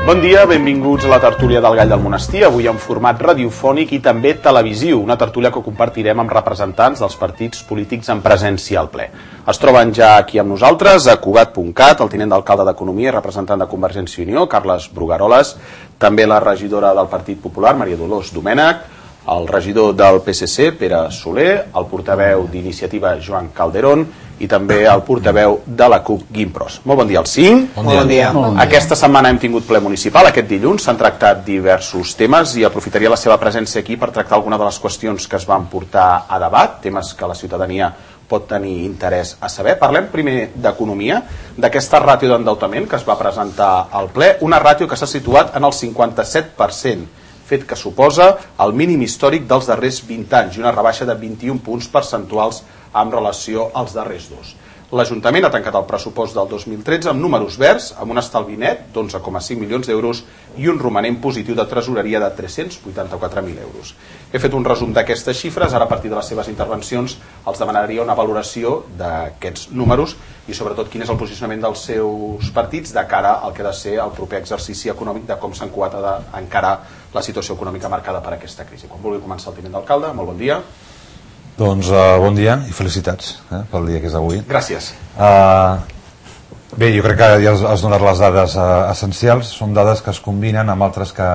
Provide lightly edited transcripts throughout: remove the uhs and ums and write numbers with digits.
Bon dia, benvinguts a la tertúlia del Gall del Monestir, avui en format radiofònic i també televisiu, una tertúlia que compartirem amb representants dels partits polítics en presència al ple. Es troben ja aquí amb nosaltres a Cugat.cat, el tinent d'alcalde d'Economia i representant de Convergència i Unió, Carles Brugaroles, també la regidora del Partit Popular, Maria Dolors Domènech, el regidor del PSC, Pere Soler, el portaveu d'Iniciativa, Joan Calderón, i també el portaveu de la CUP, Guim Pros. Molt bon dia als 5. Bon dia. Aquesta setmana hem tingut ple municipal, aquest dilluns s'han tractat diversos temes i aprofitaria la seva presència aquí per tractar alguna de les qüestions que es van portar a debat, temes que la ciutadania pot tenir interès a saber. Parlem primer d'economia, d'aquesta ràtio d'endeutament que es va presentar al ple, una ràtio que s'ha situat en el 57%, fet que suposa el mínim històric dels darrers 20 anys i una rebaixa de 21 punts percentuals en relació als darrers dos. L'Ajuntament ha tancat el pressupost del 2013 amb números verds, amb un estalvi net d'11,5 milions d'euros i un romanent positiu de tresoreria de 384.000 euros. He fet un resum d'aquestes xifres, ara a partir de les seves intervencions els demanaria una valoració d'aquests números i sobretot quin és el posicionament dels seus partits de cara al que ha de ser el proper exercici econòmic, de com s'han coat d'encarar la situació econòmica marcada per aquesta crisi. Quan vulgui començar el tinent d'alcalde, molt bon dia. Doncs bon dia i felicitats pel dia que és avui. Gràcies. Bé, jo crec que ja has donat les dades essencials, són dades que es combinen amb altres que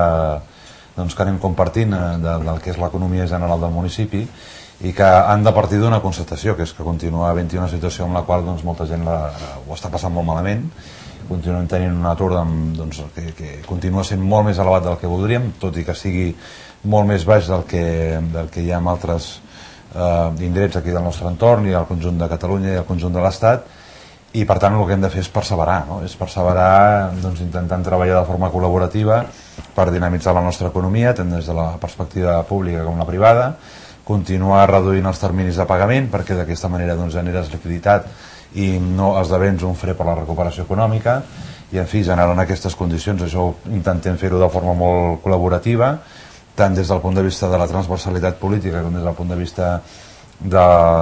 anem compartint del que és l'economia general del municipi i que han de partir d'una constatació, que és que continua havent-hi una situació en la qual molta gent ho està passant molt malament, continuem tenint un atur que continua sent molt més elevat del que voldríem, tot i que sigui molt més baix del que hi ha en altres indrets aquí del nostre entorn i al conjunt de Catalunya i al conjunt de l'Estat, i per tant el que hem de fer és perseverar, és perseverar intentant treballar de forma col·laborativa per dinamitzar la nostra economia tant des de la perspectiva pública com la privada, continuar reduint els terminis de pagament perquè d'aquesta manera generes liquiditat i no esdevens un fre per la recuperació econòmica i en fi, generant aquestes condicions. Això intentem fer-ho de forma molt col·laborativa, tant des del punt de vista de la transversalitat política com des del punt de vista de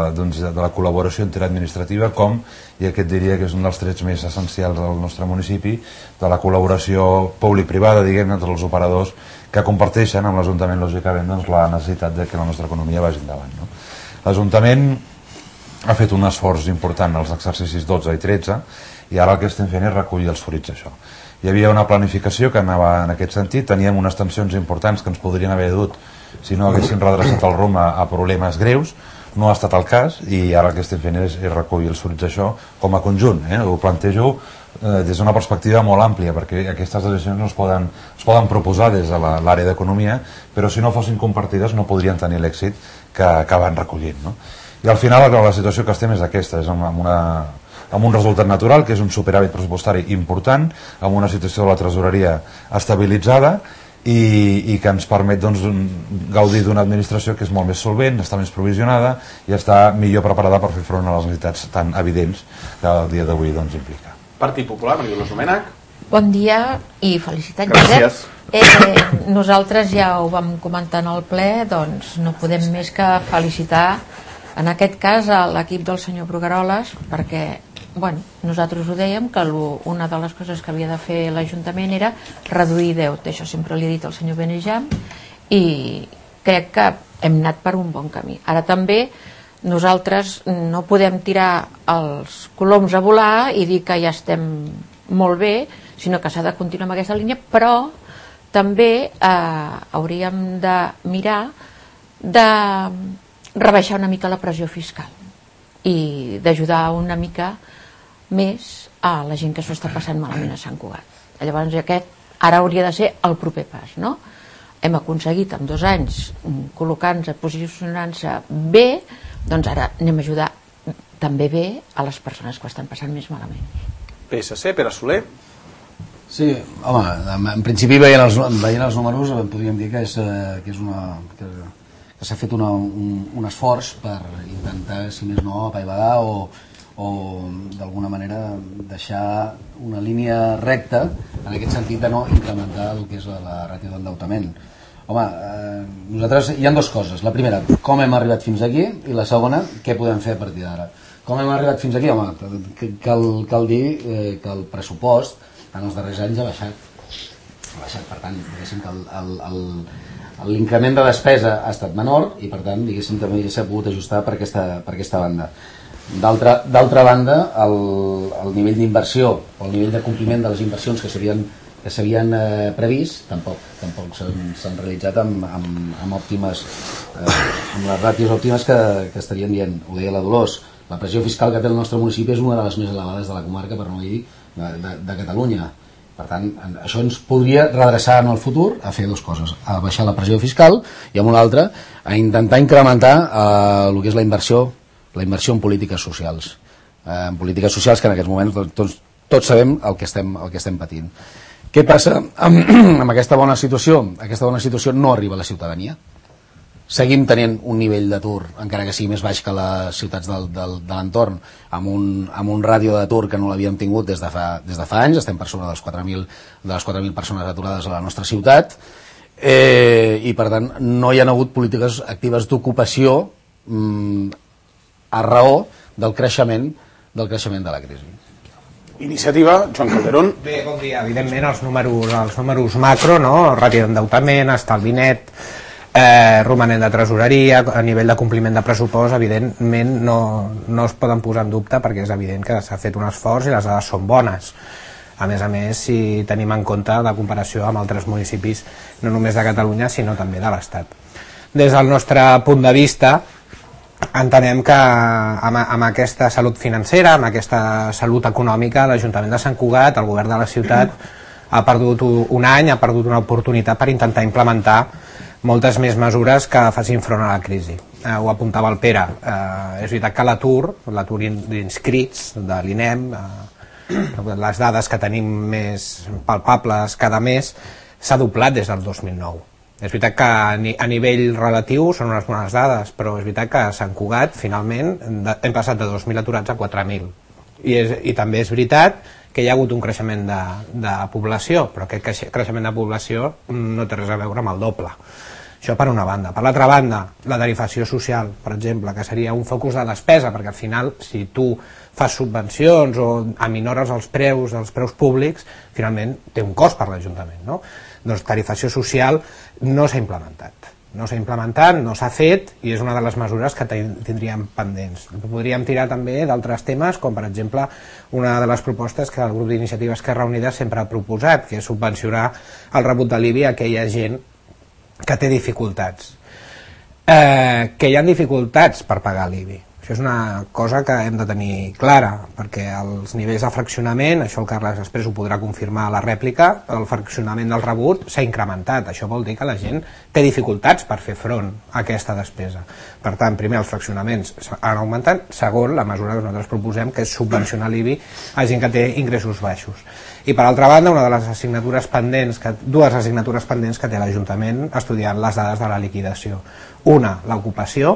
la col·laboració interadministrativa, com, i aquest diria que és un dels trets més essencials del nostre municipi, de la col·laboració públic-privada, diguem-ne, entre els operadors que comparteixen amb l'Ajuntament, lògicament, la necessitat de que la nostra economia vagi endavant. L'Ajuntament ha fet un esforç important als exercicis 12 i 13 i ara el que estem fent és recollir els fruits d'això. Hi havia una planificació que anava en aquest sentit, teníem unes tensions importants que ens podrien haver dut si no haguessin redreçat el rumb a problemes greus, no ha estat el cas i ara el que estem fent és recollir els fruits d'això com a conjunt. Ho plantejo des d'una perspectiva molt àmplia perquè aquestes decisions no es poden proposar des de l'àrea d'economia, però si no fossin compartides no podrien tenir l'èxit que van recollint. I al final la situació que estem és aquesta, és amb un resultat natural, que és un superàvit pressupostari important, amb una situació de la tresoreria estabilitzada i que ens permet gaudir d'una administració que és molt més solvent, està més provisionada i està millor preparada per fer front a les necessitats tan evidents que el dia d'avui implica. Partit Popular, Maria Dolors Domènech. Bon dia i felicitats. Gràcies. Nosaltres ja ho vam comentar en el ple, doncs no podem més que felicitar en aquest cas a l'equip del senyor Brugaroles perquè nosaltres ho dèiem que una de les coses que havia de fer l'Ajuntament era reduir deute, això sempre li he dit al senyor Benejam i crec que hem anat per un bon camí. Ara també nosaltres no podem tirar els coloms a volar i dir que ja estem molt bé, sinó que s'ha de continuar amb aquesta línia, però també hauríem de mirar de rebaixar una mica la pressió fiscal i d'ajudar una mica més a la gent que s'ho està passant malament a Sant Cugat. Llavors ara hauria de ser el proper pas, no? Hem aconseguit en 2 anys col·locant-se, posicionant-se bé, doncs ara anem a ajudar també bé a les persones que ho estan passant més malament. PSC, Pere Soler. Sí, home, en principi veient els números podríem dir que s'ha fet un esforç per intentar, si més no, apaivagar o d'alguna manera deixar una línia recta en aquest sentit de no incrementar el que és la ràtio d'endeutament. Home, nosaltres hi ha 2 coses. La primera, com hem arribat fins aquí, i la segona, què podem fer a partir d'ara. Com hem arribat fins aquí? Home, cal dir que el pressupost en els darrers anys ha baixat. Per tant, diguéssim que l'increment de despesa ha estat menor i per tant, diguéssim, també s'ha pogut ajustar per aquesta banda. D'altra banda, el nivell d'inversió o el nivell de compliment de les inversions que s'havien previst tampoc s'han realitzat amb òptimes, amb les ràtios òptimes que estarien dient. Ho deia la Dolors, la pressió fiscal que té el nostre municipi és una de les més elevades de la comarca, per no dir de Catalunya. Per tant, això ens podria redreçar en el futur a fer dues coses: a baixar la pressió fiscal i amb una altra a intentar incrementar el que és la inversió en polítiques socials. En polítiques socials que en aquests moments tots sabem el que estem patint. Què passa amb aquesta bona situació? Aquesta bona situació no arriba a la ciutadania. Seguim tenint un nivell d'atur, encara que sigui més baix que les ciutats de l'entorn, amb un ràdio d'atur que no l'havíem tingut des de fa anys. Estem per sobre de les 4.000 persones aturades a la nostra ciutat, i per tant no hi ha hagut polítiques actives d'ocupació a raó del creixement de la crisi. Iniciativa, Joan Calderón. Bé, bon dia. Evidentment els números macro, no? Ràtio d'endeutament, estalvi net, romanent de tresoreria, a nivell de compliment de pressupost, evidentment no es poden posar en dubte, perquè és evident que s'ha fet un esforç i les dades són bones. A més, si tenim en compte la comparació amb altres municipis, no només de Catalunya, sinó també de l'Estat. Des del nostre punt de vista, entenem que amb aquesta salut financera, amb aquesta salut econòmica, l'Ajuntament de Sant Cugat, el govern de la ciutat, ha perdut un any, ha perdut una oportunitat per intentar implementar moltes més mesures que facin front a la crisi. Ho apuntava el Pere. És veritat que l'atur d'inscrits de l'INEM, les dades que tenim més palpables cada mes, s'ha doblat des del 2009. És veritat que a nivell relatiu són unes bones dades, però és veritat que a Sant Cugat finalment hem passat de 2.000 aturats a 4.000. I també és veritat que hi ha hagut un creixement de població, però aquest creixement de població no té res a veure amb el doble. Això per una banda. Per l'altra banda, la tarifació social, per exemple, que seria un focus de despesa, perquè al final, si tu fas subvencions o aminores els preus públics, finalment té un cost per l'Ajuntament, no? Doncs tarifació social no s'ha implementat. No s'ha fet, i és una de les mesures que tindríem pendents. Podríem tirar també d'altres temes, com per exemple una de les propostes que el grup d'Iniciativa Esquerra Unida sempre ha proposat, que és subvencionar el rebut de l'IBI a aquella gent que té dificultats. Que hi ha dificultats per pagar l'IBI. Això és una cosa que hem de tenir clara, perquè els nivells de fraccionament, això el Carles després ho podrà confirmar a la rèplica, el fraccionament del rebut s'ha incrementat. Això vol dir que la gent té dificultats per fer front a aquesta despesa. Per tant, primer, els fraccionaments han augmentat. Segon, la mesura que nosaltres proposem, que és subvencionar l'IBI a gent que té ingressos baixos. I per altra banda, dues assignatures pendents que té l'Ajuntament estudiant les dades de la liquidació. Una, l'ocupació.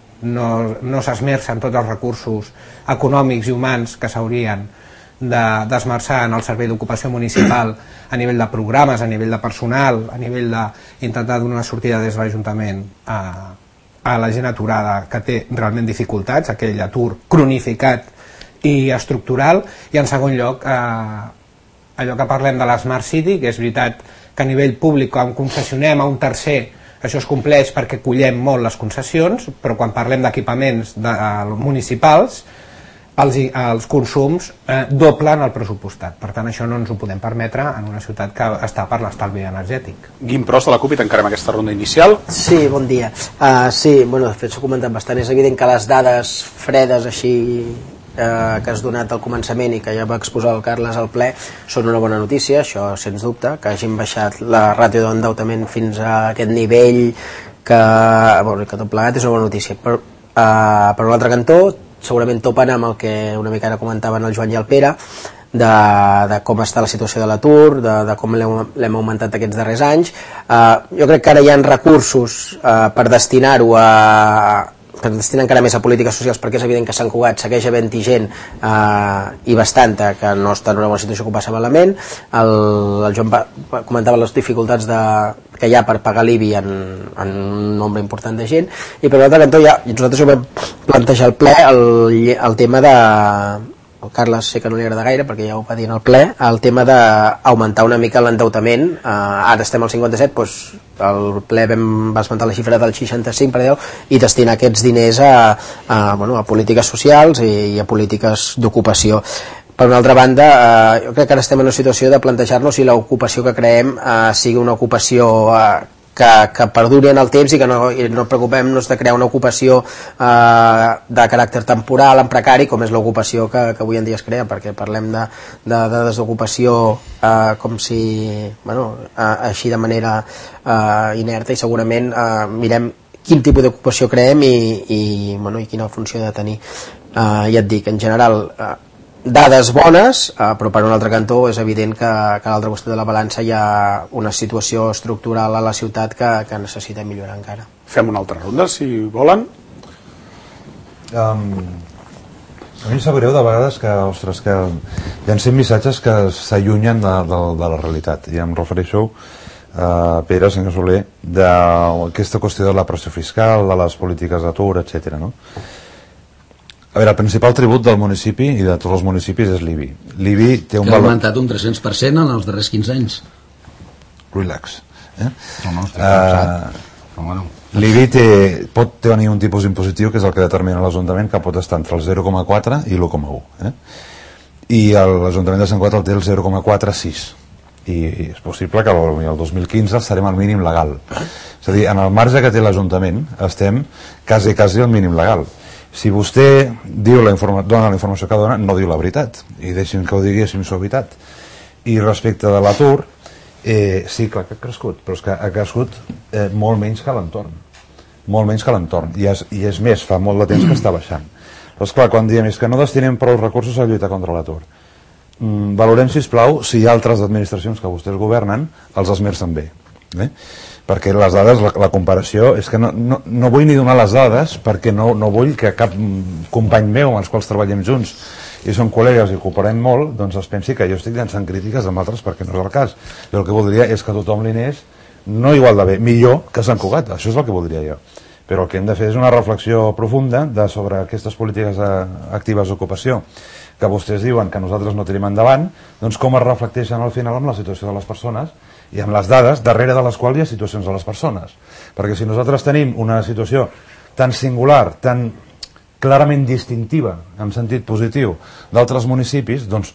No s'esmercen tots els recursos econòmics i humans que s'haurien d'esmerçar en el servei d'ocupació municipal a nivell de programes, a nivell de personal, a nivell d'intentar donar una sortida des de l'Ajuntament a la gent aturada que té realment dificultats, aquell atur cronificat i estructural. I en segon lloc, allò que parlem de la Smart City, que és veritat que a nivell públic, quan concessionem a un tercer, això es compleix perquè collem molt les concessions, però quan parlem d'equipaments municipals, els consums doblen el pressupostat. Per tant, això no ens ho podem permetre en una ciutat que està per l'estalvi energètic. Guim Pros, de la CUP, i tancarem aquesta ronda inicial. Sí, bon dia. Sí, de fet s'ho comentat bastant. És evident que les dades fredes així que has donat al començament i que ja va exposar el Carles al ple són una bona notícia, això sens dubte, que hagin baixat la ràtio d'endeutament fins a aquest nivell que tot plegat és una bona notícia. Per un altre cantó, segurament topen amb el que una mica ara comentaven el Joan i el Pere, de com està la situació de l'atur, de com l'hem augmentat aquests darrers anys. Jo crec que ara hi ha recursos per destinar-ho que es destinen encara més a polítiques socials, perquè és evident que Sant Cugat segueix havent-hi gent i bastanta que no està en una bona situació que ho passa malament. El Joan comentava les dificultats que hi ha per pagar l'IBI en un nombre important de gent, i per l'altre cantó nosaltres ho vam plantejar al ple el tema el Carles sé que no li agrada gaire perquè ja ho va dir en el ple, el tema d'augmentar una mica l'endeutament. Ara estem al 57, doncs el ple va esmentar la xifra del 65 per 10 i destinar aquests diners a polítiques socials i a polítiques d'ocupació. Per una altra banda, jo crec que ara estem en una situació de plantejar-nos si l'ocupació que creem sigui una ocupació que perduri en el temps i que no preocupem-nos de crear una ocupació de caràcter temporal, en precari, com és l'ocupació que avui en dia es crea, perquè parlem de desocupació com si, així de manera inerta, i segurament mirem quin tipus d'ocupació creem i quina funció ha de tenir. Ja et dic, en general, dades bones, però per un altre cantó és evident que a l'altre costat de la balança hi ha una situació estructural a la ciutat que necessita millorar encara. Fem una altra ronda, si volen. A mi em sap greu de vegades que llancem missatges que s'allunyen de la realitat, i em refereixo a Pere, senyor Soler, d'aquesta qüestió de la pressió fiscal, de les polítiques d'atur, etc. No? A veure, el principal tribut del municipi i de tots els municipis és l'IBI. L'IBI té un valor... valor... ha augmentat un 300% en els darrers 15 anys. Relax. Bueno. L'IBI pot tenir un tipus impositiu que és el que determina l'Ajuntament, que pot estar entre el 0,4 i l'1,1. I l'Ajuntament de Sant Cugat el té el 0,46. I és possible que el 2015 estarem al mínim legal. És a dir, en el marge que té l'Ajuntament estem quasi al mínim legal. Si vostè dona la informació que dona, no diu la veritat, i deixin que ho diguéssim suavitat. I respecte de l'atur, sí, clar que ha crescut, però és que ha crescut molt menys que l'entorn. Molt menys que l'entorn, i és més, fa molt de temps que està baixant. Però esclar, quan diem és que no destinem prou recursos a lluitar contra l'atur, valorem, sisplau, si hi ha altres administracions que vostès governen els esmercen bé. Perquè les dades, la comparació, és que no vull ni donar les dades perquè no vull que cap company meu amb els quals treballem junts i som col·legues i cooperem molt, doncs es pensi que jo estic llançant crítiques amb altres perquè no és el cas. Jo el que voldria és que tothom li anés no igual de bé, millor que Sant Cugat, això és el que voldria jo. Però el que hem de fer és una reflexió profunda sobre aquestes polítiques actives d'ocupació que vostès diuen que nosaltres no tenim endavant, doncs com es reflecteixen al final amb la situació de les persones i amb les dades darrere de les quals hi ha situacions de les persones. Perquè si nosaltres tenim una situació tan singular, tan clarament distintiva, en sentit positiu, d'altres municipis, doncs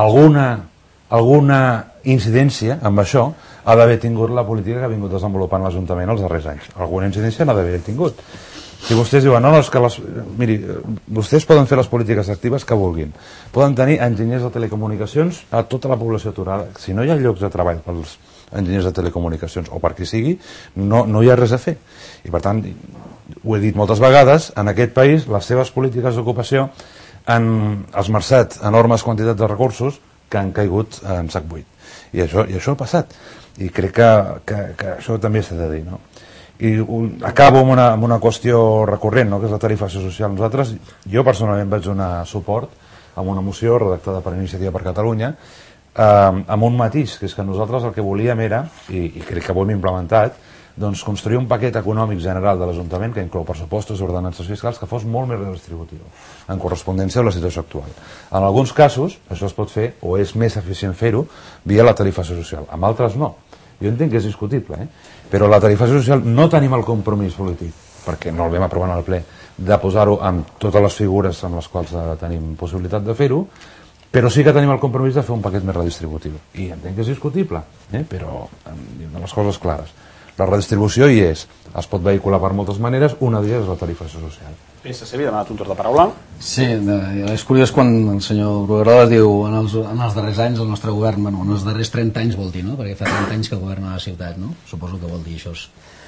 alguna incidència amb això ha d'haver tingut la política que ha vingut desenvolupant l'Ajuntament els darrers anys. Alguna incidència n'ha d'haver tingut. Si vostès diuen, no, és que miri, vostès poden fer les polítiques actives que vulguin, poden tenir enginyers de telecomunicacions a tota la població aturada. Si no hi ha llocs de treball pels enginyers de telecomunicacions o per qui sigui, no hi ha res a fer. I per tant, ho he dit moltes vegades, en aquest país les seves polítiques d'ocupació han esmerçat enormes quantitats de recursos que han caigut en sac buit. I això ha passat. I crec que això també s'ha de dir, no? I acabo amb una qüestió recurrent, no? Que és la tarifació social. Jo personalment vaig donar suport a una moció redactada per Iniciativa per Catalunya amb un matís, que és que nosaltres el que volíem era, i crec que ho hem implementat, doncs construir un paquet econòmic general de l'Ajuntament que inclou pressupostos i ordenances fiscals que fos molt més redistributiu en correspondència amb la situació actual. En alguns casos això es pot fer, o és més eficient fer-ho, via la tarifació social. En altres no. Jo entenc que és discutible, però la tarifació social no tenim el compromís polític, perquè no el vam aprovar en el ple, de posar-ho amb totes les figures amb les quals tenim possibilitat de fer-ho, però sí que tenim el compromís de fer un paquet més redistributiu. I entenc que és discutible, però amb les coses clares. La redistribució hi és, es pot vehicular per moltes maneres, una d'elles és la tarifació social. PSC havia demanat un torn de paraula. Sí, és curiós quan el senyor Brugueroles diu en els darrers anys el nostre govern, bueno, en els darrers 30 anys vol dir, no? Perquè fa 30 anys que governa la ciutat, no? Suposo que vol dir això.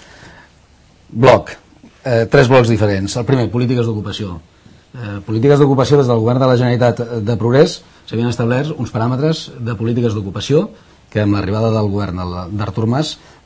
Bloc, 3 blocs diferents. El primer, polítiques d'ocupació. Polítiques d'ocupació des del govern de la Generalitat de Progrés s'havien establert uns paràmetres de polítiques d'ocupació que amb l'arribada del govern d'Artur Mas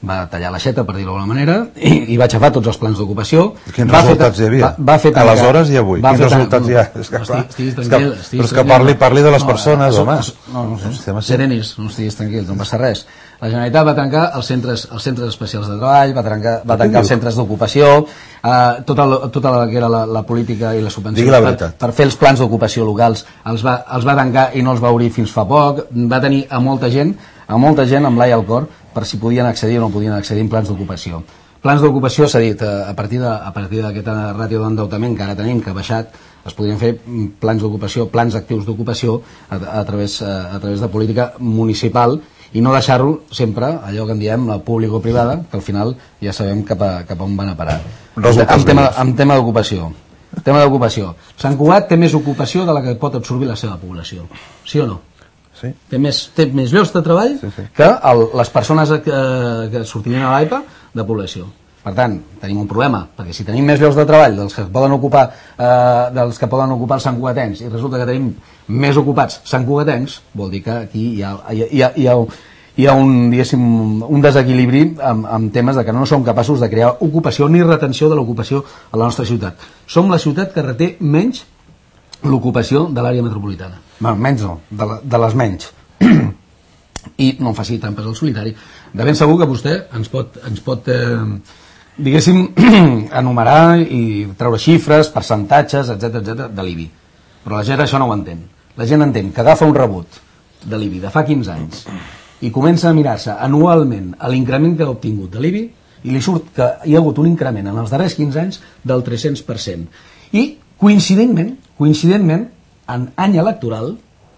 va tallar l'aixeta, per dir-ho d'alguna manera, i va aixafar tots els plans d'ocupació. Quins resultats hi havia? Aleshores i avui. Quins resultats hi ha? Però és que parli de les persones, home. Serenis, no estiguis tranquils, no passa res. La Generalitat va tancar els centres especials de treball, va tancar els centres d'ocupació, tota la que era la política i la subvenció per fer els plans d'ocupació locals els va tancar i no els va obrir fins fa poc. Va tenir a molta gent amb l'ai al cor per si podien accedir o no podien accedir en plans d'ocupació. Plans d'ocupació, s'ha dit, a partir d'aquesta ràtio d'endeutament que ara tenim, que ha baixat, es podrien fer plans d'ocupació, plans actius d'ocupació a través de política municipal i no deixar-ho sempre, allò que en diem, la público-privada, que al final ja sabem cap a on van a parar. En tema d'ocupació. Sant Cugat té més ocupació de la que pot absorbir la seva població. Sí o no? Sí. Té més llocs de treball que les persones que sortirien a l'AIPA de població. Per tant, tenim un problema, perquè si tenim més llocs de treball dels que poden ocupar els santcugatencs i resulta que tenim més ocupats santcugatencs, vol dir que aquí hi ha un desequilibri amb temes de que no som capaços de crear ocupació ni retenció de l'ocupació a la nostra ciutat. Som la ciutat que reté menys l'ocupació de l'àrea metropolitana. Menys no, de les menys. I no em faci trampes al solitari. De ben segur que vostè ens pot diguéssim, enumerar i treure xifres, percentatges, etc de l'IBI. Però la gent això no ho entén. La gent entén que agafa un rebut de l'IBI de fa 15 anys i comença a mirar-se anualment a l'increment que ha obtingut de l'IBI i li surt que hi ha hagut un increment en els darrers 15 anys del 300%. I coincidentment, en any electoral,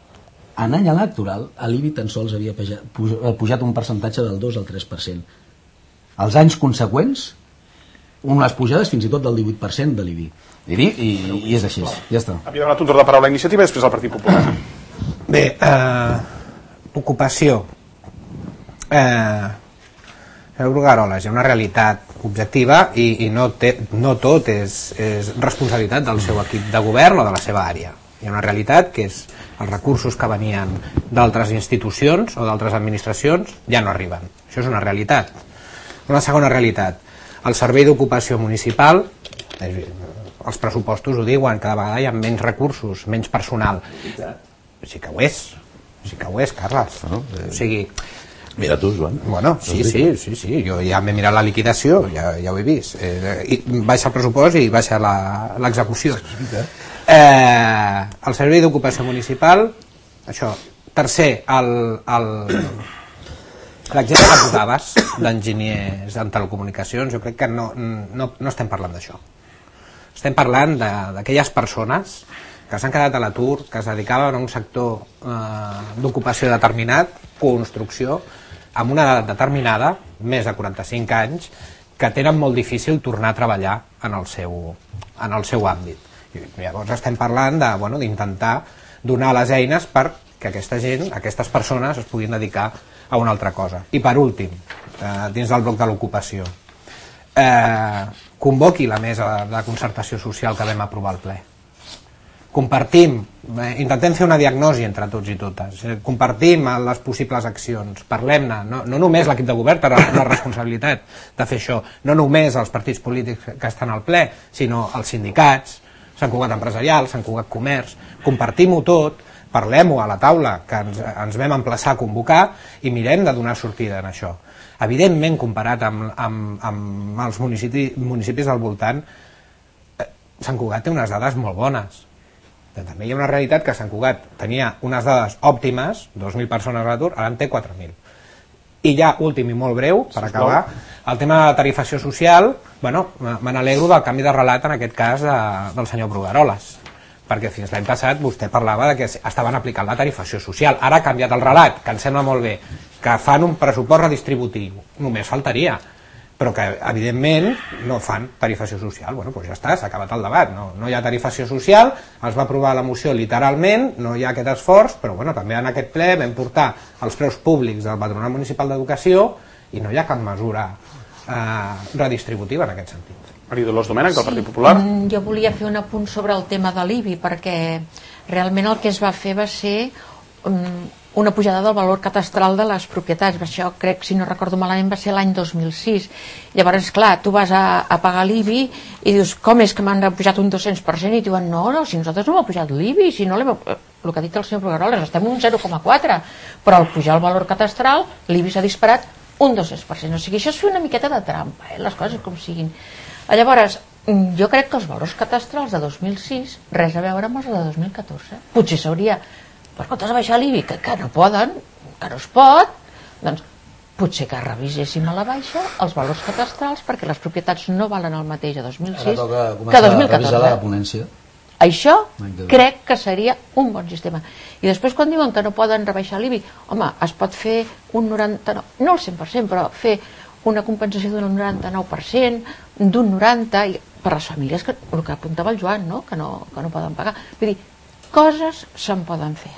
l'IBI tan sols havia pujat un percentatge del 2 al 3%. Els anys conseqüents, unes pujades fins i tot del 18% de l'IBI. I és així, ja està. Havia donat un torn de paraula a Iniciativa i després al Partit Popular. Bé, ocupació. Brugaroles, hi ha una realitat objectiva i no tot és responsabilitat del seu equip de govern o de la seva àrea. Hi ha una realitat que és els recursos que venien d'altres institucions o d'altres administracions ja no arriben. Això és una realitat. Una segona realitat, el servei d'ocupació municipal, els pressupostos ho diuen, cada vegada hi ha menys recursos, menys personal. Sí que ho és, Carles. O sigui, mira tu, Joan. Bueno, sí, jo ja m'he mirat la liquidació, ja ho he vist. Baixa el pressupost i baixa l'execució. El servei d'ocupació municipal, això. Tercer, l'exemple que posaves d'enginyers en telecomunicacions, jo crec que no estem parlant d'això. Estem parlant d'aquelles persones que s'han quedat a l'atur, que es dedicaven a un sector d'ocupació determinat, construcció, amb una edat determinada, més de 45 anys, que tenen molt difícil tornar a treballar en el seu àmbit. I llavors estem parlant d'intentar donar les eines perquè aquesta gent, aquestes persones, es puguin dedicar a una altra cosa. I per últim, dins del bloc de l'ocupació, convoqui la mesa de concertació social que vam aprovar al ple. Compartim, intentem fer una diagnosi entre tots i totes, compartim les possibles accions, parlem-ne, no només l'equip de govern per la responsabilitat de fer això, no només els partits polítics que estan al ple, sinó els sindicats, Sant Cugat Empresarial, Sant Cugat Comerç, compartim-ho tot, parlem-ho a la taula que ens vam emplaçar a convocar i mirem de donar sortida en això. Evidentment, comparat amb els municipis del voltant, Sant Cugat té unes dades molt bones. També hi ha una realitat que Sant Cugat tenia unes dades òptimes, 2.000 persones a l'atur, ara en té 4.000. I ja, últim i molt breu, per acabar, el tema de la tarifació social, me n'alegro del canvi de relat, en aquest cas, del senyor Brugaroles, perquè fins l'any passat vostè parlava de que estaven aplicant la tarifació social. Ara ha canviat el relat, que em sembla molt bé, que fan un pressupost redistributiu, només faltaria, però que evidentment no fan tarifació social. Doncs ja està, s'ha acabat el debat, no hi ha tarifació social, es va aprovar la moció literalment, no hi ha aquest esforç, però també en aquest ple vam portar els preus públics del Patronat Municipal d'Educació i no hi ha cap mesura redistributiva en aquest sentit. Maria Dolors Domènech, del Partit Popular. Jo volia fer un apunt sobre el tema de l'IBI, perquè realment el que es va fer va ser una pujada del valor catastral de les propietats. Això crec, si no recordo malament, va ser l'any 2006. Llavors, clar, tu vas a pagar l'IBI i dius, com és que m'han pujat un 200%? I diuen, no, si nosaltres no hem pujat l'IBI, si no el que ha dit el senyor Brugueroles, estem un 0,4, però al pujar el valor catastral, l'IBI s'ha disparat un 200%. O sigui, això és fer una miqueta de trampa, les coses com siguin. Llavors, jo crec que els valors catastrals de 2006 res a veure amb els de 2014. Potser s'hauria, per comptes de baixar l'IBI, que no poden, que no es pot, doncs potser que reviséssim a la baixa els valors catastrals perquè les propietats no valen el mateix a 2006 que a 2014. La ponència. Això crec que seria un bon sistema. I després quan diuen que no poden rebaixar l'IBI, home, es pot fer un 99%, no el 100%, però fer una compensació d'un 99%, d'un 90%, i per les famílies, el que apuntava el Joan, no? Que no poden pagar. Vull dir, coses se'n poden fer.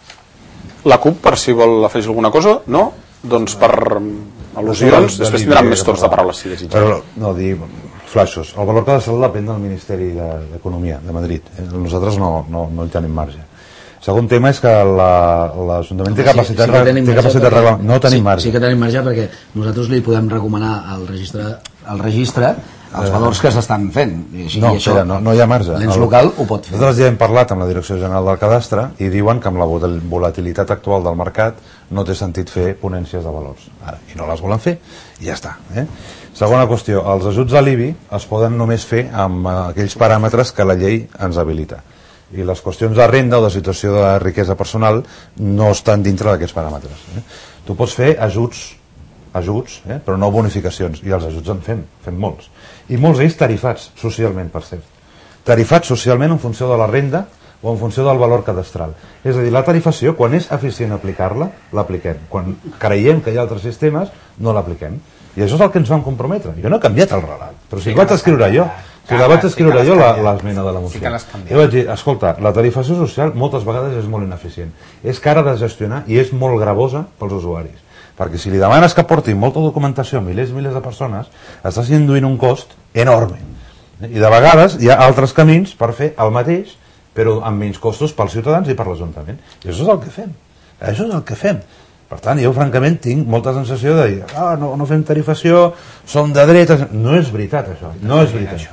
La CUP, per si vol afegir alguna cosa, no? Doncs per al·lusions, després tindran més torns de paraula si desitgen. No, dir flaixos. El valor cadastral depèn del Ministeri d'Economia de Madrid. Nosaltres no hi tenim marge. Segon tema és que l'Ajuntament té capacitat de reglamentar. No tenim marge. Sí que tenim marge perquè nosaltres li podem recomanar al registre els valors que s'estan fent. No hi ha marge. L'ens local ho pot fer. Nosaltres ja hem parlat amb la Direcció General del Cadastre i diuen que amb la volatilitat actual del mercat no té sentit fer ponències de valors. I no les volen fer i ja està. Segona qüestió, els ajuts a l'IBI es poden només fer amb aquells paràmetres que la llei ens habilita. I les qüestions de renda o de situació de riquesa personal no estan dintre d'aquests paràmetres. Tu pots fer ajuts, però no bonificacions, i els ajuts en fem molts. I molts d'ells tarifats socialment, per cert. Tarifats socialment en funció de la renda o en funció del valor cadastral. És a dir, la tarifació, quan és eficient aplicar-la, l'apliquem. Quan creiem que hi ha altres sistemes, no l'apliquem. I això és el que ens vam comprometre. Jo no he canviat el relat, però si vaig escriure jo, l'esmena de la moció. Jo vaig dir, escolta, la tarifació social moltes vegades és molt ineficient. És cara de gestionar i és molt gravosa pels usuaris. Perquè si li demanes que portin molta documentació a milers i milers de persones, estàs induint un cost enorme. I de vegades hi ha altres camins per fer el mateix, però amb menys costos pels ciutadans i per l'Ajuntament. I això és el que fem. Això és el que fem. Per tant, jo francament tinc molta sensació de dir no fem tarifació, som de dretes. No és veritat, això. No és veritat.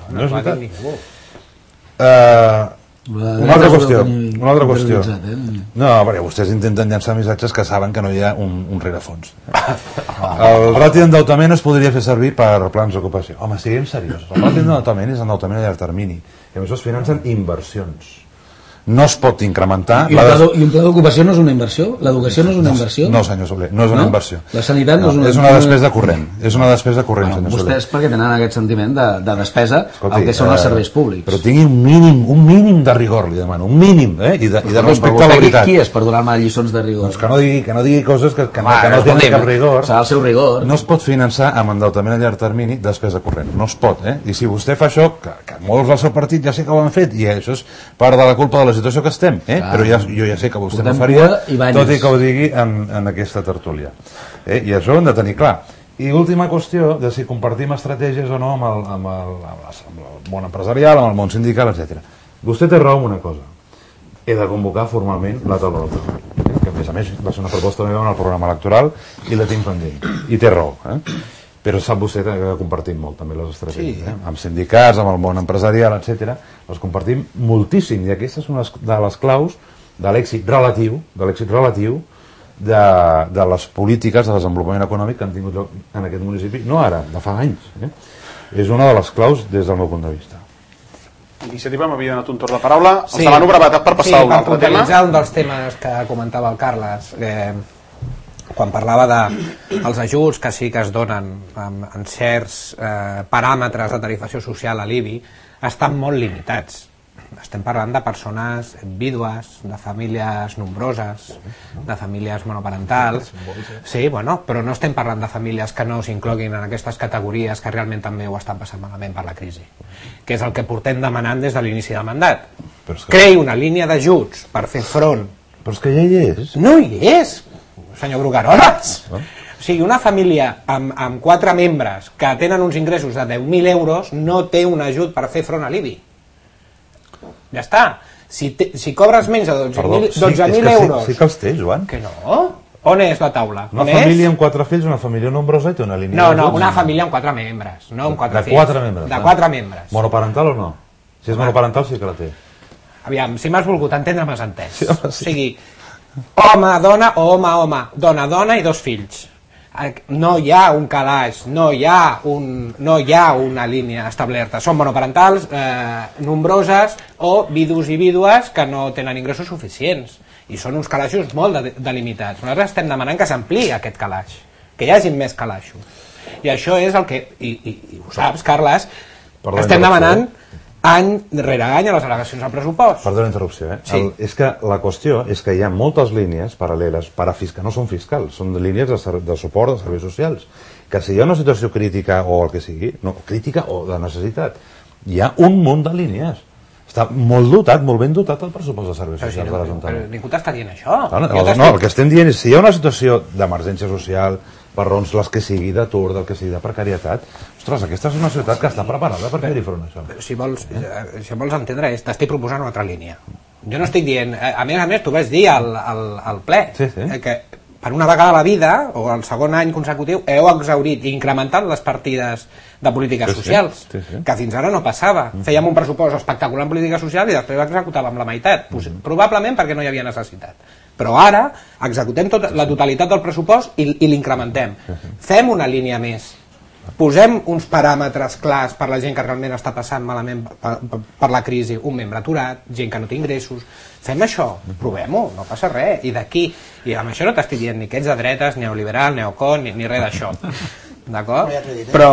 Una altra qüestió. No, perquè vostès intenten llançar missatges que saben que no hi ha un rerefons. El ràtio d'endeutament es podria fer servir per plans d'ocupació. Home, siguem seriosos. El ràtio d'endeutament és endeutament a llarg termini. I a més es financen inversions. No es pot incrementar... I un pla d'ocupació no és una inversió? L'educació no és una inversió? No, senyor Soler, no és una inversió. La sanitat no és una inversió? És una despesa corrent. És una despesa corrent, senyor Soler. Vostès perquè tenen aquest sentiment de despesa el que són els serveis públics. Però tingui un mínim de rigor, li demano, un mínim, i de respecte a la veritat. Qui és per donar-me lliçons de rigor? Doncs que no digui coses que no tenen cap rigor. Serà el seu rigor. No es pot finançar amb endeutament a llarg termini despesa corrent. No es pot, I si vostè fa això, que molts del seu partit ja sé que ho han fet, i això és part de la culpa de la situació que estem, però jo ja sé que vostè no faria, tot i que ho digui en aquesta tertúlia. I això ho hem de tenir clar. I última qüestió de si compartim estratègies o no amb el món empresarial, amb el món sindical, etc. Vostè té raó en una cosa. He de convocar formalment la taula electoral, que a més va ser una proposta meva en el programa electoral i la tinc pendent. I té raó, però sap vostè que compartim molt també les estratègies, amb sindicats, amb el món empresarial, etc. Les compartim moltíssim, i aquesta és una de les claus de l'èxit relatiu de les polítiques de desenvolupament econòmic que han tingut lloc en aquest municipi, no ara, de fa anys. És una de les claus des del meu punt de vista. Iniciativa m'havia donat un torn de paraula. Els demano brevetat per passar a un altre tema. Sí, per un dels temes que comentava el Carles, quan parlava dels ajuts que sí que es donen en certs paràmetres de tarifació social a l'IBI, estan molt limitats. Estem parlant de persones vídues, de famílies nombroses, de famílies monoparentals. Sí, bueno, però no estem parlant de famílies que no s'incloguin en aquestes categories que realment també ho estan passant malament per la crisi, que és el que portem demanant des de l'inici del mandat. Creï una línia d'ajuts per fer front. Però és que ja hi és. No hi és, senyor Brugueroles. O sigui, una família amb 4 membres que tenen uns ingressos de 10.000 euros no té un ajut per fer front a l'IBI. Ja està. Si cobres menys de 12.000 euros... Sí que els té, Joan. Que no? On és la taula? Una família amb 4 fills, una família nombrosa i té una línia... No, una família amb 4 membres, no amb 4 fills. De 4 membres. De 4 membres. Monoparental o no? Si és monoparental sí que la té. Aviam, si m'has volgut entendre, m'has entès. O sigui, home, dona o home, dona i 2 fills. No hi ha un calaix, no hi ha una línia establerta. Són monoparentals, nombroses o vidus i vídues que no tenen ingressos suficients. I són uns calaixos molt delimitats. Nosaltres estem demanant que s'ampliï aquest calaix, que hi hagi més calaixos. I això és el que, i ho saps, Carles, estem demanant any rere any a les al·legacions al pressupost. Perdó la interrupció, Sí. És que la qüestió és que hi ha moltes línies paral·leles, que no són fiscals, són línies de suport de serveis socials, que si hi ha una situació crítica o el que sigui, no, crítica o de necessitat, hi ha un munt de línies. Està molt dotat, molt ben dotat el pressupost de serveis socials de l'Ajuntament. Però ningú t'està dient això. No, el que estem dient és si hi ha una situació d'emergència social, per raons les que sigui, d'atur, del que sigui, de precarietat, ostres, aquesta és una ciutat que està preparada per fer-hi front a això. Si vols entendre, t'estic proposant una altra línia. Jo no estic dient... A més, tu vas dir al ple que per una vegada a la vida, o el segon any consecutiu, heu exhaurit i incrementat les partides de polítiques socials, que fins ara no passava. Fèiem un pressupost espectacular en política social i després executàvem la meitat, probablement perquè no hi havia necessitat. Però ara executem la totalitat del pressupost i l'incrementem. Fem una línia més. Posem uns paràmetres clars per la gent que realment està passant malament per la crisi, un membre aturat, gent que no té ingressos. Fem això, provem-ho, no passa res. I d'aquí, i amb això no t'estic dient ni que ets de dretes, neoliberal, neocon, ni res d'això. D'acord? Però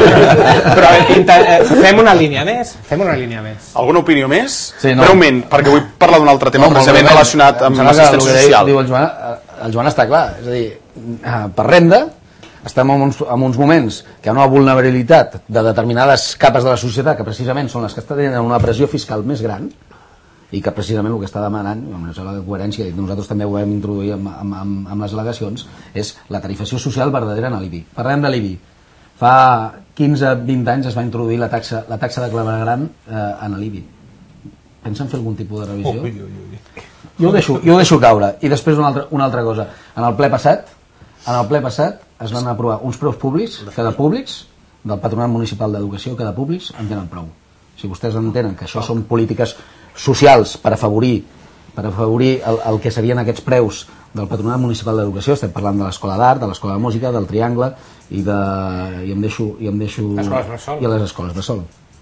fem una línia més. Alguna opinió més? Sí, no. Breument, perquè vull parlar d'un altre tema precisament relacionat amb l'assistència social. El Joan està clar, és a dir, per renda estem en uns moments que hi ha una vulnerabilitat de determinades capes de la societat que precisament són les que estan tenint una pressió fiscal més gran i que precisament el que està demanant, amb la coherència, i nosaltres també ho vam introduir amb les al·legacions, és la tarifació social verdadera en l'IBI. Parlem de l'IBI. Fa 15-20 anys es va introduir la taxa de clavegueram en l'IBI. Pensen fer algun tipus de revisió? Jo ho deixo caure. I després una altra cosa. En el ple passat es van aprovar uns preus públics, que de públics, del Patronat Municipal d'Educació, que de públics en tenen prou. Si vostès entenen que això són polítiques socials per afavorir el que serien aquests preus del Patronat Municipal d'Educació, estem parlant de l'Escola d'Art, de l'Escola de Música, del Triangle i em deixo i a les escoles bressol.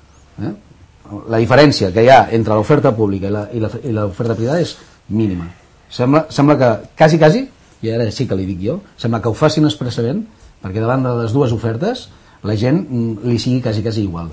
La diferència que hi ha entre l'oferta pública i l'oferta privada és mínima. Sembla que quasi, i ara sí que li dic jo, sembla que ho facin expressament perquè davant de les dues ofertes la gent li sigui quasi igual.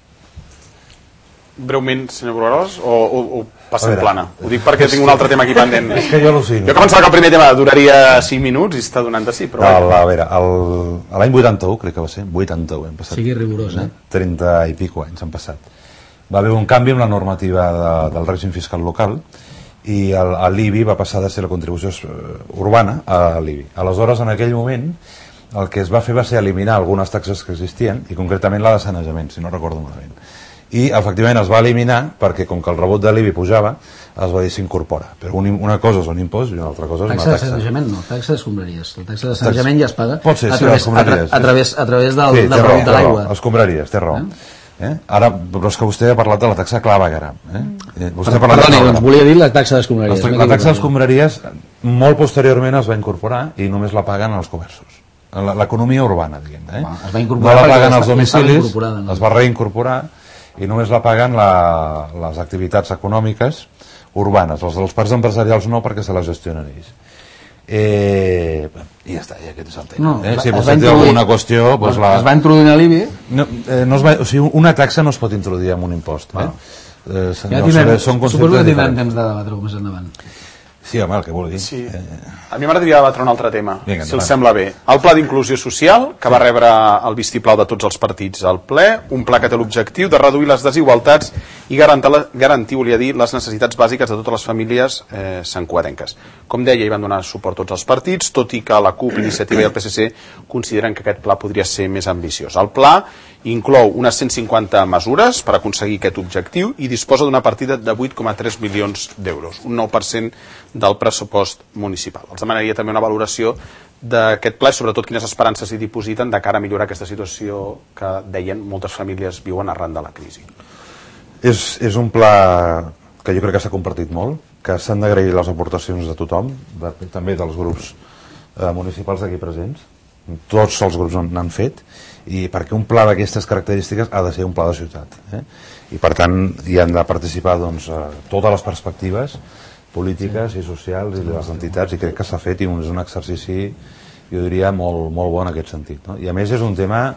Breument, senyor Brugueroles, o passem plana? Ho dic perquè tinc un altre tema aquí pendent. És que jo al·lucino. Jo pensava que el primer tema duraria 5 minuts i està donant de sí, però... A veure, l'any 81, crec que va ser, 81 hem passat. Sigui rigorós, 30 i pico anys han passat. Va haver un canvi amb la normativa del règim fiscal local i l'IBI va passar de ser la contribució urbana a l'IBI. Aleshores, en aquell moment, el que es va fer va ser eliminar algunes taxes que existien, i concretament la de sanejament, si no recordo malament. I efectivament es va eliminar perquè com que el rebot de l'IBI pujava es va dir s'incorpora, però una cosa és un impost i una altra cosa és una taxa. Taxa de sanejament no, taxa d'escombraries. La taxa de sanejament ja es paga a través del rebot de l'aigua. Escombraries, té raó. Ara, però és que vostè ha parlat de la taxa clavegueram. Perdoni, volia dir la taxa d'escombraries. La taxa d'escombraries molt posteriorment es va incorporar i només la paguen els comerços. L'economia urbana, diguem. No la paguen els domicilis, es va reincorporar i només la paguen les activitats econòmiques urbanes. Els parcs empresarials no, perquè se les gestionen ells. I ja està, ja aquest és el tema. Si vostè té alguna qüestió... Es va introduir a l'IBI? Una taxa no es pot introduir amb un impost. Suposo que tindran temps de debatre-ho més endavant. Sí, home, el que vulgui. Sí. A mi m'agradaria debatre un altre tema, si els sembla bé. El Pla d'Inclusió Social, que va rebre el vistiplau de tots els partits al ple, un pla que té l'objectiu de reduir les desigualtats i garantir, volia dir, les necessitats bàsiques de totes les famílies santcugatenques. Com deia, hi van donar suport tots els partits, tot i que la CUP, Iniciativa i el PSC consideren que aquest pla podria ser més ambiciós. El pla inclou unes 150 mesures per aconseguir aquest objectiu i disposa d'una partida de 8,3 milions d'euros, un 9% del pressupost municipal. Els demanaria també una valoració d'aquest pla i sobretot quines esperances hi dipositen de cara a millorar aquesta situació que deien moltes famílies viuen arran de la crisi. És un pla que jo crec que s'ha compartit molt, que s'han d'agrair les aportacions de tothom, també dels grups municipals d'aquí presents. Tots els grups n'han fet, i perquè un pla d'aquestes característiques ha de ser un pla de ciutat, i per tant hi han de participar totes les perspectives polítiques i socials i les entitats, i crec que s'ha fet, i és un exercici, jo diria, molt bo en aquest sentit, no? I a més és un tema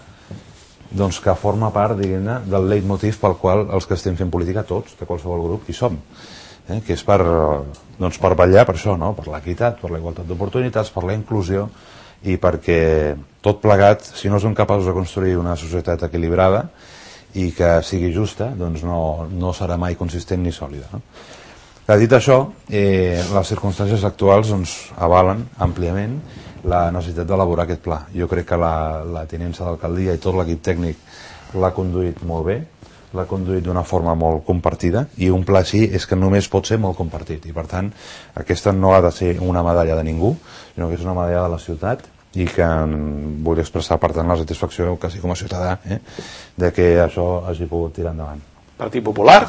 que forma part, diguem-ne, del leitmotiv pel qual els que estem fent política, tots, de qualsevol grup, hi som, que és per vetllar per això, no? Per l'equitat, per la igualtat d'oportunitats, per la inclusió, i perquè tot plegat, si no som capaços de construir una societat equilibrada i que sigui justa, doncs no serà mai consistent ni sòlida, no? Dit això, les circumstàncies actuals avalen àmpliament la necessitat d'elaborar aquest pla. Jo crec que la tinença d'alcaldia i tot l'equip tècnic l'ha conduït molt bé, l'ha conduït d'una forma molt compartida, i un pla així és que només pot ser molt compartit, i per tant aquesta no ha de ser una medalla de ningú, sinó que és una medalla de la ciutat, i que vull expressar per tant la satisfacció quasi com a ciutadà de que això hagi pogut tirar endavant. Partit Popular.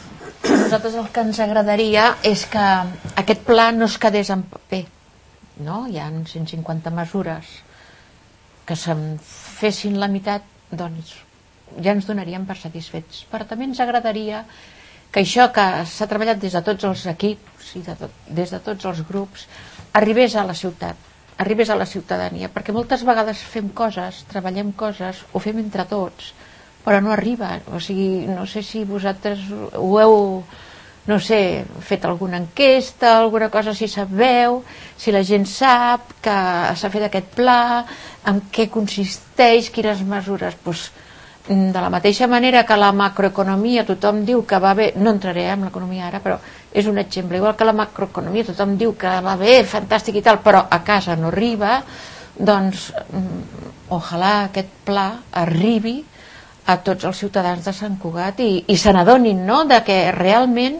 A nosaltres el que ens agradaria és que aquest pla no es quedés en paper, no? Hi ha 150 mesures que se'n fessin la meitat, doncs ja ens donaríem per satisfets, però també ens agradaria que això que s'ha treballat des de tots els equips i des de tots els grups arribés a la ciutat, arribés a la ciutadania, perquè moltes vegades fem coses, treballem coses, ho fem entre tots, però no arriba. O sigui, no sé si vosaltres ho heu, no sé, fet alguna enquesta, alguna cosa, si sabeu, si la gent sap que s'ha fet aquest pla, en què consisteix, quines mesures. Doncs, de la mateixa manera que la macroeconomia tothom diu que va bé, no entraré en l'economia ara, però és un exemple, igual que la macroeconomia tothom diu que va bé, fantàstic i tal, però a casa no arriba, doncs ojalà aquest pla arribi a tots els ciutadans de Sant Cugat i se n'adonin, no?, de que realment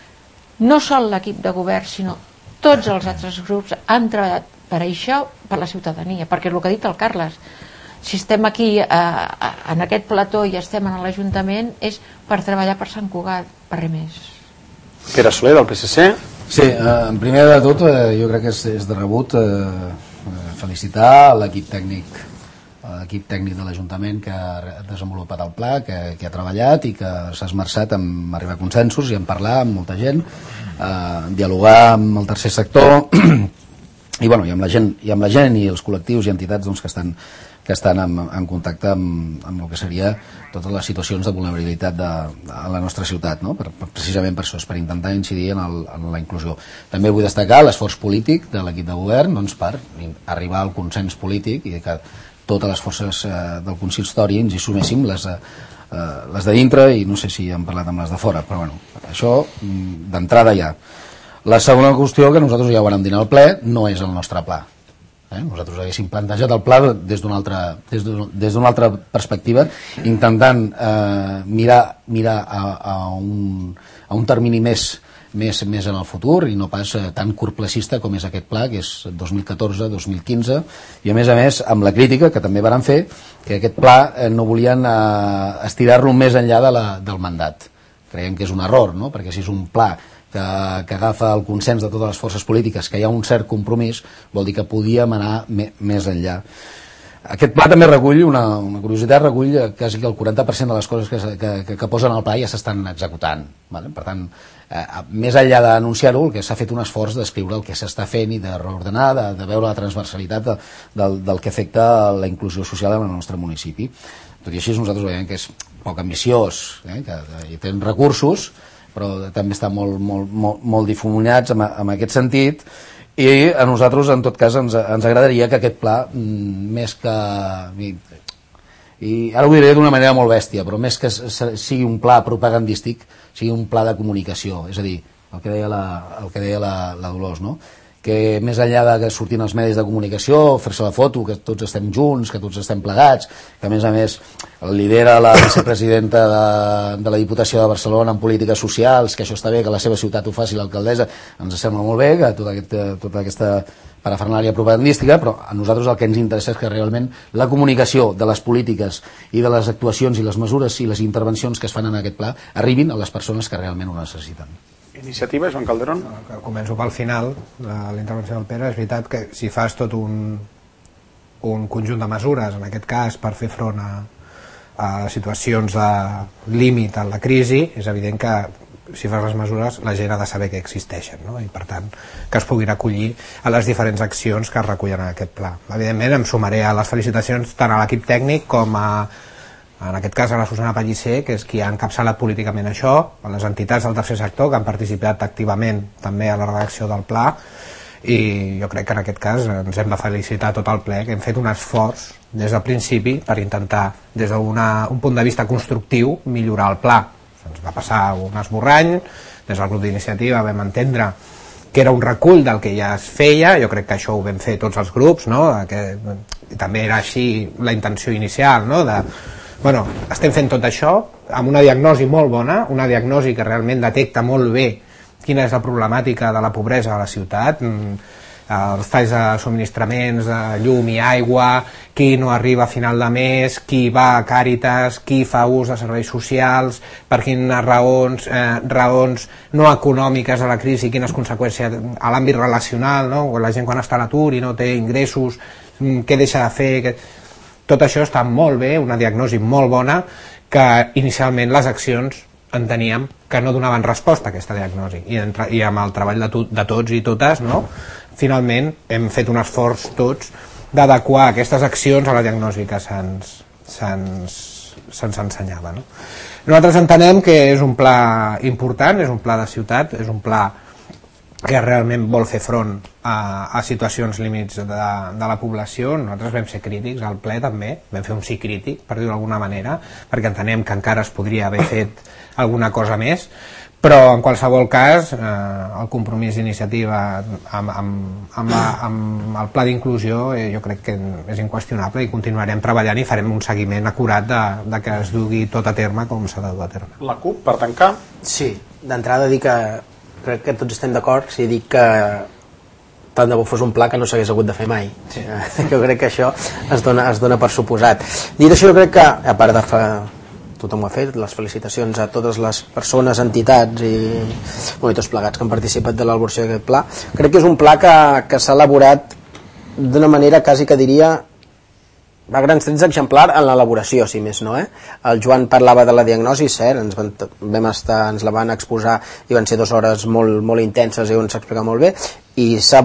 no sol l'equip de govern sinó tots els altres grups han treballat per això, per la ciutadania, perquè és el que ha dit el Carles, si estem aquí en aquest plató i estem en l'Ajuntament és per treballar per Sant Cugat, per res més. Pere Soler, del PSC. Sí, en primer de tot jo crec que és de rebut felicitar l'equip tècnic de l'Ajuntament que ha desenvolupat el pla, que ha treballat i que s'ha esmerçat en arribar a consensos i en parlar amb molta gent, dialogar amb el tercer sector i amb la gent i els col·lectius i entitats que estan en contacte amb el que seria totes les situacions de vulnerabilitat de la nostra ciutat, no? Precisament per això, per intentar incidir en la inclusió. També vull destacar l'esforç polític de l'equip de govern per arribar al consens polític i que totes les forces del consistori ens hi suméssim, les de dintre, i no sé si han parlat amb les de fora, però això d'entrada ja. La segona qüestió, que nosaltres ja ho vam dir al ple, no és el nostre pla. Nosaltres haguéssim plantejat el pla des d'una altra perspectiva, intentant mirar a un termini més en el futur i no pas tan curtplacista com és aquest pla, que és 2014-2015, i a més amb la crítica que també varen fer, que aquest pla no volien estirar-lo més enllà del mandat. Creiem que és un error, no? Perquè si és un pla que agafa el consens de totes les forces polítiques, que hi ha un cert compromís, vol dir que podíem anar més enllà. Aquest pla també recull, una curiositat, recull quasi que el 40% de les coses que posen al pla ja s'estan executant. Per tant, més enllà d'anunciar-ho, el que s'ha fet un esforç d'escriure el que s'està fent i de reordenar, de veure la transversalitat del que afecta la inclusió social en el nostre municipi. Tot i així, nosaltres veiem que és poc ambiciós, que hi tenen recursos, però també estan molt difuminats en aquest sentit, i a nosaltres en tot cas ens agradaria que aquest pla més que, i ara ho diré d'una manera molt bèstia, però més que sigui un pla propagandístic, sigui un pla de comunicació, és a dir, el que deia la Dolors, no? que més enllà de que surtin els medis de comunicació, fer-se la foto, que tots estem junts, que tots estem plegats, que a més lidera la vicepresidenta de la Diputació de Barcelona en polítiques socials, que això està bé, que la seva ciutat ho faci l'alcaldessa, ens sembla molt bé, que tota aquesta parafernàlia propagandística, però a nosaltres el que ens interessa és que realment la comunicació de les polítiques i de les actuacions i les mesures i les intervencions que es fan en aquest pla arribin a les persones que realment ho necessiten. Iniciativa, Joan Calderón? Començo pel final de la intervenció del Pere. És veritat que si fas tot un conjunt de mesures, en aquest cas per fer front a situacions de límit a la crisi, és evident que si fas les mesures la gent ha de saber que existeixen, no? I per tant que es puguin acollir a les diferents accions que es recullen en aquest pla. Evidentment em sumaré a les felicitacions tant a l'equip tècnic com en aquest cas a la Susana Pellicer, que és qui ha encapçalat políticament això, a les entitats del tercer sector que han participat activament també a la redacció del pla, i jo crec que en aquest cas ens hem de felicitar tot el ple, que hem fet un esforç des del principi per intentar, des d'un punt de vista constructiu, millorar el pla. Ens va passar un esborrany, des del grup d'iniciativa vam entendre que era un recull del que ja es feia, jo crec que això ho vam fer tots els grups, no? També era així la intenció inicial, no? Estem fent tot això amb una diagnosi molt bona, una diagnosi que realment detecta molt bé quina és la problemàtica de la pobresa a la ciutat, els talls de subministraments de llum i aigua, qui no arriba a final de mes, qui va a Càritas, qui fa ús de serveis socials, per quines raons no econòmiques de la crisi, quines conseqüències a l'àmbit relacional, no? La gent quan està a l'atur i no té ingressos, què deixa de fer... Tot això està molt bé, una diagnosi molt bona, que inicialment les accions enteníem que no donaven resposta a aquesta diagnosi, i amb el treball de tots i totes, no? Finalment hem fet un esforç tots d'adequar aquestes accions a la diagnosi que se'ns ensenyava, no? Nosaltres entenem que és un pla important, és un pla de ciutat, és un pla que realment vol fer front a situacions límits de la població. Nosaltres vam ser crítics al ple també, vam fer un sí crític, per dir-ho d'alguna manera, perquè entenem que encara es podria haver fet alguna cosa més, però en qualsevol cas el compromís d'iniciativa amb el pla d'inclusió jo crec que és inqüestionable, i continuarem treballant i farem un seguiment acurat de que es dugui tot a terme com s'ha de dur a terme. La CUP, per tancar? Sí, d'entrada dir que crec que tots estem d'acord si dic que tant de bo fos un pla que no s'hagués hagut de fer mai. Sí. Jo crec que això es dona per suposat. Dit això, jo crec que, a part de tothom ho ha fet, les felicitacions a totes les persones, entitats i tots plegats que han participat de l'elaboració d'aquest pla, crec que és un pla que s'ha elaborat d'una manera quasi que diria a grans trets exemplar en l'elaboració, si més no. El Joan parlava de la diagnosi, cert, ens la van exposar i van ser 2 hores molt intenses i on s'explica molt bé, i s'ha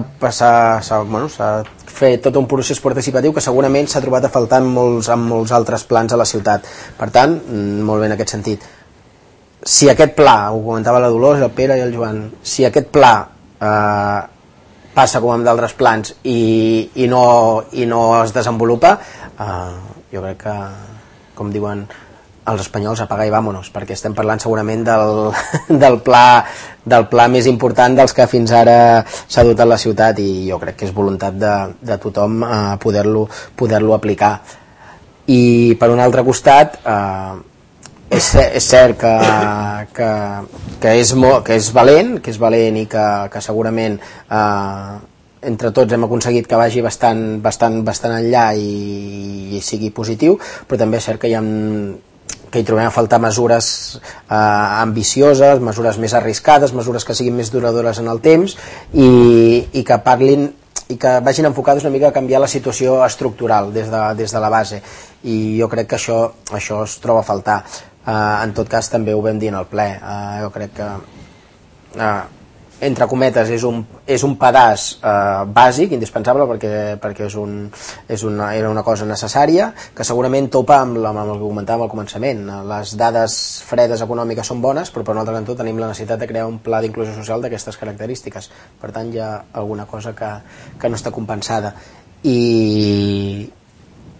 fet tot un procés participatiu que segurament s'ha trobat a faltar en molts altres plans a la ciutat. Per tant, molt bé en aquest sentit. Si aquest pla, ho comentava la Dolors, el Pere i el Joan, si aquest pla passa com amb d'altres plans i no es desenvolupa, jo crec que, com diuen els espanyols, apaga i vámonos, perquè estem parlant segurament del pla més important dels que fins ara s'ha dut a la ciutat, i jo crec que és voluntat de tothom poder-lo aplicar. I per un altre costat, és cert que és valent i que segurament entre tots hem aconseguit que vagi bastant enllà i sigui positiu, però també és cert que hi trobem a faltar mesures ambicioses, mesures més arriscades, mesures que siguin més duradores en el temps i que parlin i que vagin enfocades una mica a canviar la situació estructural des de la base, i jo crec que això es troba a faltar. En tot cas també ho vam dir en el ple, jo crec que entre cometes és un pedaç bàsic, indispensable, perquè era una cosa necessària, que segurament topa amb el que comentàvem al començament. Les dades fredes econòmiques són bones, però per un altre cantó tenim la necessitat de crear un pla d'inclusió social d'aquestes característiques. Per tant, hi ha alguna cosa que no està compensada. I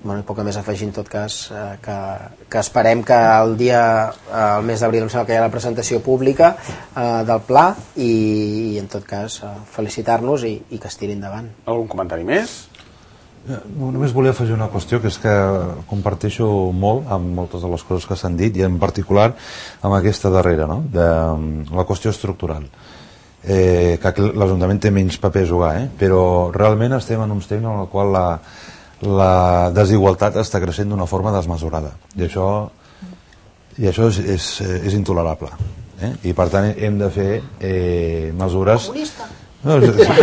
bueno, poc més afegir en tot cas que esperem que el mes d'abril em sembla que hi ha la presentació pública del pla i en tot cas felicitar-nos i que es tiri endavant. Algun comentari més? Només volia afegir una qüestió, que és que comparteixo molt amb moltes de les coses que s'han dit i en particular amb aquesta darrera, no? De la qüestió estructural, que l'Ajuntament té menys paper a jugar, però realment estem en uns temps en el qual la desigualtat està creixent d'una forma desmesurada i això és intolerable, i per tant hem de fer mesures. No,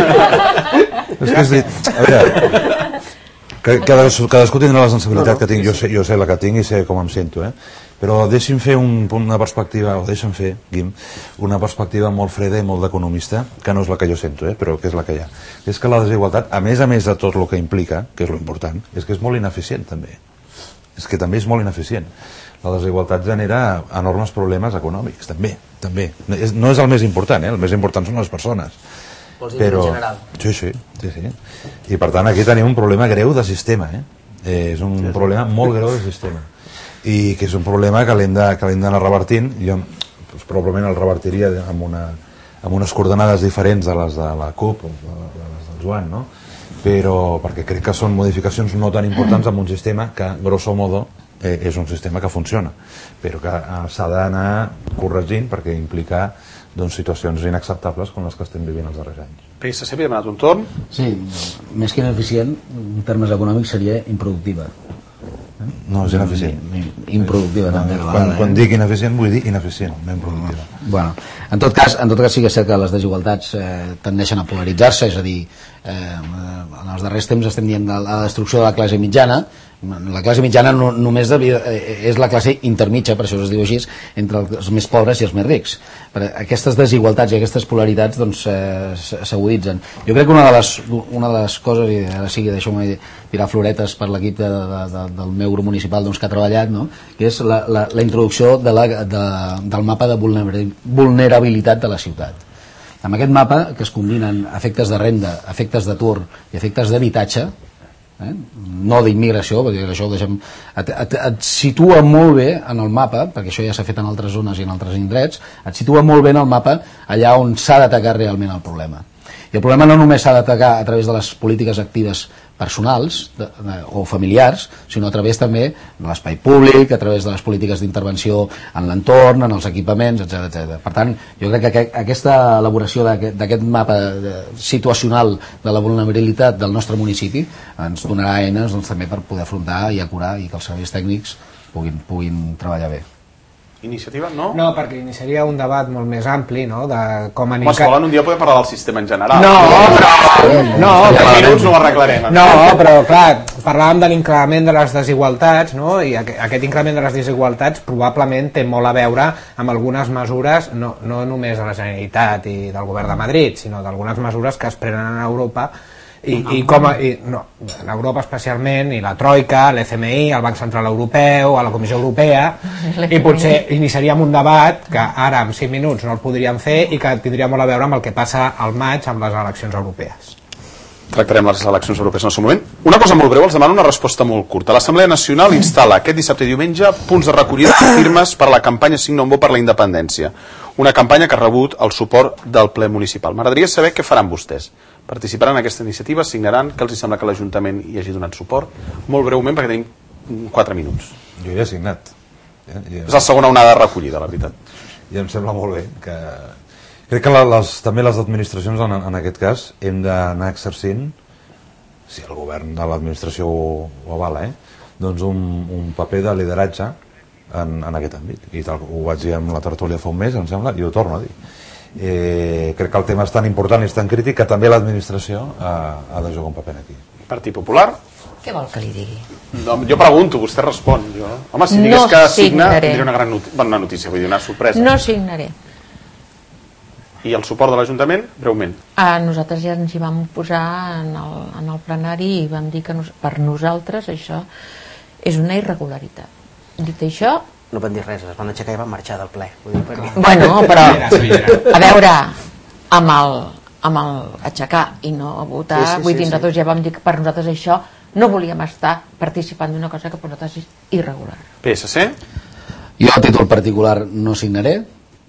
és que has dit, a veure, cadascú tindrà la sensibilitat que tinc, jo sé la que tinc i sé com em sento, però deixa'm fer una perspectiva, Guim, una perspectiva molt freda i molt d'economista, que no és la que jo sento, però que és la que hi ha. És que la desigualtat, a més de tot el que implica, que és l'important, és que és molt ineficient també. És que també és molt ineficient. La desigualtat genera enormes problemes econòmics, també. No és el més important, el més important són les persones. Vols dir en general? Sí. I per tant aquí tenim un problema greu de sistema, és un problema molt greu de sistema i que és un problema que l'hem d'anar revertint. Jo probablement el revertiria amb unes coordenades diferents de les de la CUP o de les del Joan, no? Però perquè crec que són modificacions no tan importants en un sistema que grosso modo és un sistema que funciona, però que s'ha d'anar corregint perquè implica situacions inacceptables com les que estem vivint els darrers anys. PSC, havia demanat un torn? Sí, més que ineficient, en termes econòmics seria improductiva. No, és ineficient. Improductiva també. Quan dic ineficient vull dir ineficient, no improductiva. Bueno, en tot cas sí que és cert que les desigualtats tendeixen a polaritzar-se, és a dir, en els darrers temps estem dient la destrucció de la classe mitjana. La classe mitjana només és la classe intermitja, per això es diu així, entre els més pobres i els més rics. Aquestes desigualtats i aquestes polaritats s'aguditzen. Jo crec que una de les coses, i ara sí que deixeu-me tirar floretes per l'equip del meu grup municipal que ha treballat, que és la introducció del mapa de vulnerabilitat de la ciutat. Amb aquest mapa, que es combinen efectes de renda, efectes d'atur i efectes d'habitatge, no d'immigració, perquè això ho deixem, et situa molt bé en el mapa, perquè això ja s'ha fet en altres zones i en altres indrets, et situa molt bé en el mapa allà on s'ha d'atacar realment el problema. I el problema no només s'ha d'atacar a través de les polítiques actives personals o familiars, sinó a través també de l'espai públic, a través de les polítiques d'intervenció en l'entorn, en els equipaments, etc. Per tant, jo crec que aquesta elaboració d'aquest mapa situacional de la vulnerabilitat del nostre municipi ens donarà eines també per poder afrontar i acurar i que els serveis tècnics puguin treballar bé. Iniciativa, no? No, perquè iniciaria un debat molt més ampli, no?, de com Home, si volen un dia podem parlar del sistema en general. No, en minuts no ho arreglarem. No, però clar, parlàvem de l'increment de les desigualtats, no?, i aquest increment de les desigualtats probablement té molt a veure amb algunes mesures, no només de la Generalitat i del Govern de Madrid, sinó d'algunes mesures que es prenen a Europa en Europa especialment, i la Troika, l'FMI, el Banc Central Europeu, a la Comissió Europea, i potser iniciaríem un debat que ara en 5 minuts no el podríem fer i que tindria molt a veure amb el que passa al maig amb les eleccions europees. Tractarem les eleccions europees en el seu moment. Una cosa molt breu, els demano una resposta molt curta. L'Assemblea Nacional instal·la aquest dissabte i diumenge punts de recollida de firmes per a la campanya Signa un vot per la independència. Una campanya que ha rebut el suport del ple municipal. M'agradaria saber què faran vostès. Participaran en aquesta iniciativa, signaran, que els sembla que l'Ajuntament hi hagi donat suport? Molt breument, perquè tenim 4 minuts. Jo ja he signat. És la segona onada de recollida, la veritat. I em sembla molt bé que... Crec que també les administracions, en aquest cas, hem d'anar exercint, si el govern de l'administració ho avala, doncs un paper de lideratge en aquest àmbit. I tal, ho vaig dir amb la tertúlia fa un mes, em sembla, i ho torno a dir. Crec que el tema és tan important i és tan crític que també l'administració ha de jugar un paper aquí. Partit Popular? Què vol que li digui? No, jo pregunto, vostè respon. Home, si digués que signa, tindria una bona notícia, vull dir, una sorpresa. No signaré. I el suport de l'Ajuntament, breument? Nosaltres ja ens hi vam posar en el plenari i vam dir que per nosaltres això és una irregularitat. Dit això... No van dir res, es van aixecar i van marxar del ple. Bueno, però a veure, amb el aixecar i no votar, vull dir, nosaltres ja vam dir que per nosaltres això no volíem estar participant d'una cosa que per nosaltres és irregular. PSC? Jo a títol particular no signaré,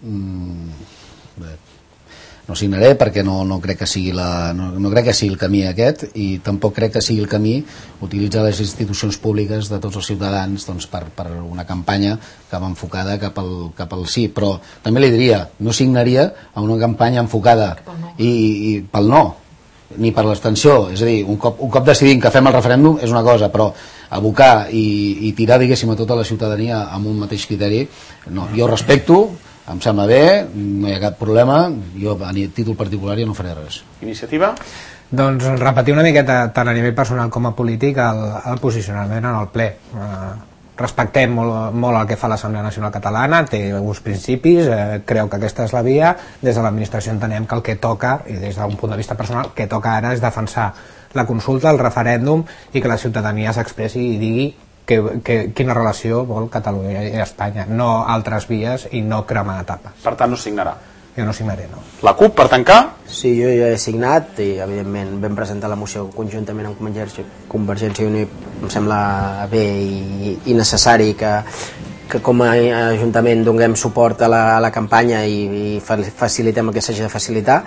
no signaré perquè no crec que sigui no crec que sigui el camí aquest, i tampoc crec que sigui el camí utilitzar les institucions públiques de tots els ciutadans doncs, per una campanya que va enfocada cap al sí, però també li diria, no signaria a una campanya enfocada i pel no, ni per l'abstenció, és a dir, un cop decidim que fem el referèndum és una cosa, però abocar i tirar, diguéssim, a tota la ciutadania amb un mateix criteri, no, jo ho respecto, em sembla bé, no hi ha cap problema, jo a títol particular ja no faré res. Iniciativa? Doncs repetir una miqueta, tant a nivell personal com a polític, el posicionament en el ple. Respectem molt el que fa l'Assemblea Nacional Catalana, té uns principis, creu que aquesta és la via, des de l'administració entenem que el que toca, i des d'un punt de vista personal, el que toca ara és defensar la consulta, el referèndum, i que la ciutadania s'expressi i digui quina relació vol Catalunya i Espanya, no altres vies i no cremar etapes. Per tant, no signarà. Jo no signaré, no. La CUP, per tancar? Sí, jo ja he signat i evidentment vam presentar la moció conjuntament amb Convergència i Unió. Em sembla bé i necessari que com a Ajuntament donem suport a la campanya i facilitem el que s'hagi de facilitar.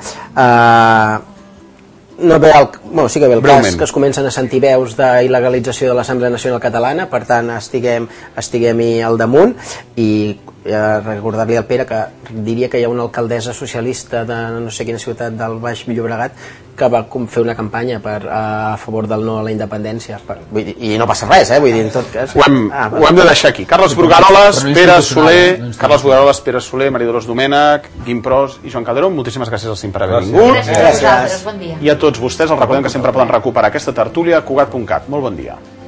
No ve sí que ve el cas que es comencen a sentir veus d'il·legalització de l'Assemblea Nacional Catalana, per tant estiguem-hi al damunt, i recordar-li al Pere que diria que hi ha una alcaldessa socialista de no sé quina ciutat del Baix Llobregat que va fer una campanya a favor del no a la independència, i no passa res, vull dir, en tot cas ho hem de deixar aquí. Carles Brugaroles, Pere Soler, Maria Dolors Domènech, Guim Pros i Joan Calderón, moltíssimes gràcies als 5 per haver vingut. Gràcies a vosaltres, bon dia. I a tots vostès els recordem que sempre poden recuperar aquesta tertúlia a Cugat.cat. Molt bon dia.